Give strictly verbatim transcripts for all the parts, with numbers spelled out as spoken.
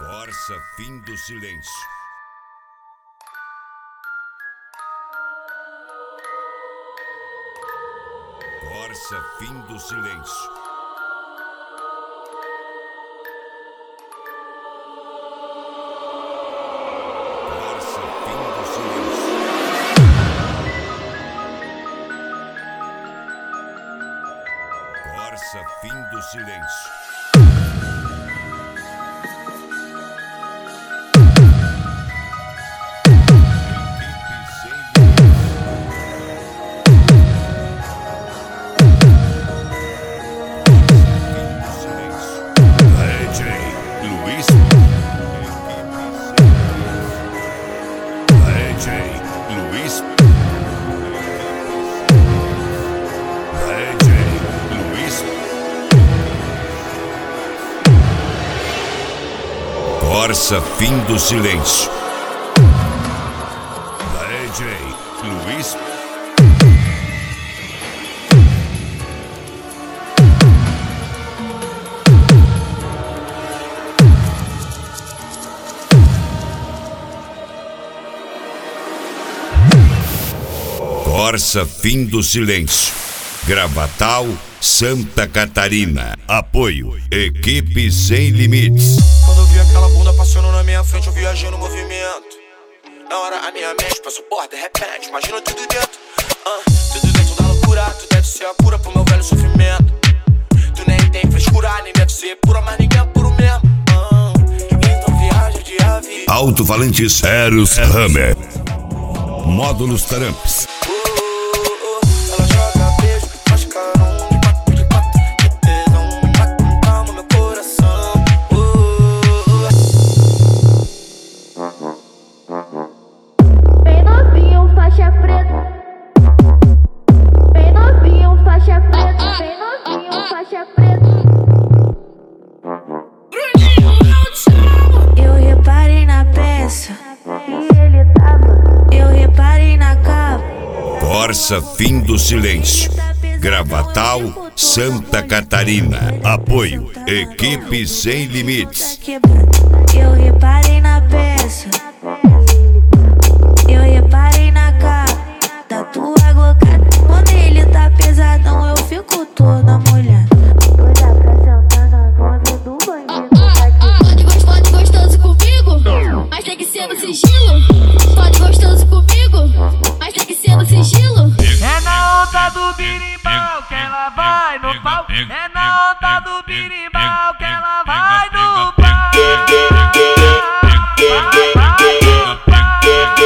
Corsa, fim do silêncio. Corsa, fim do silêncio. Corsa, fim do silêncio. Corsa, fim do silêncio. Corsa, fim do silêncio. D J Luiz. Corsa, fim do silêncio. Gravatal, Santa Catarina. Apoio, Equipe Sem Limites. Quando eu vi aquela bunda passando na minha frente, eu viajei no movimento. Na hora a minha mente passou por de repente, imagina tudo dentro, uh, tudo dentro da loucura. Tu deve ser a cura pro meu velho sofrimento. Tu nem tem frescura, nem deve ser pura, mas ninguém é puro mesmo, uh, então viaja de avião. Alto-falantes Eros Hammer. Módulos Taramps. Eu reparei na peça e ele tava. Eu reparei na capa. Corsa, fim do silêncio. Gravatal, Santa Catarina. Apoio, Equipe Sem Limites. Eu reparei na peça. Eu reparei na capa da tua glocada. Quando ele tá pesadão, eu fico toda molhada. Doida pra sentar na nome do bandido. Pode, pode gostoso comigo, mas tem que ser no sigilo. Pode gostoso comigo, mas tem que ser no sigilo. É na onda do birimbau que ela vai no pau. É na onda do birimbau que ela vai no pau. Vai, vai no pau.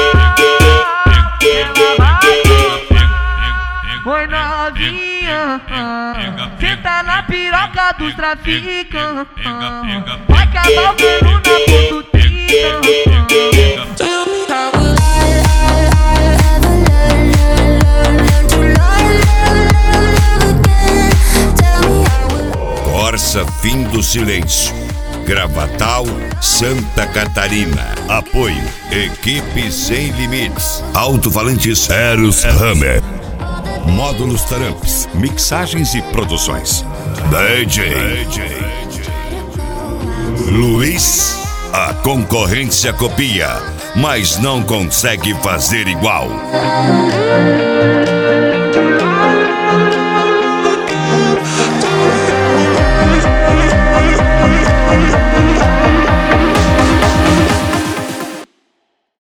Ela vai no pau. Oi novinha, senta na piroca dos traficantes. Vai cavalgando na ponta do titã. Corsa, fim do silêncio. Gravatal, Santa Catarina. Apoio, Equipe Sem Limites. Alto-falantes Eros Hammer. Módulos Taramps. Mixagens e produções. D J Luiz. A concorrência copia, mas não consegue fazer igual.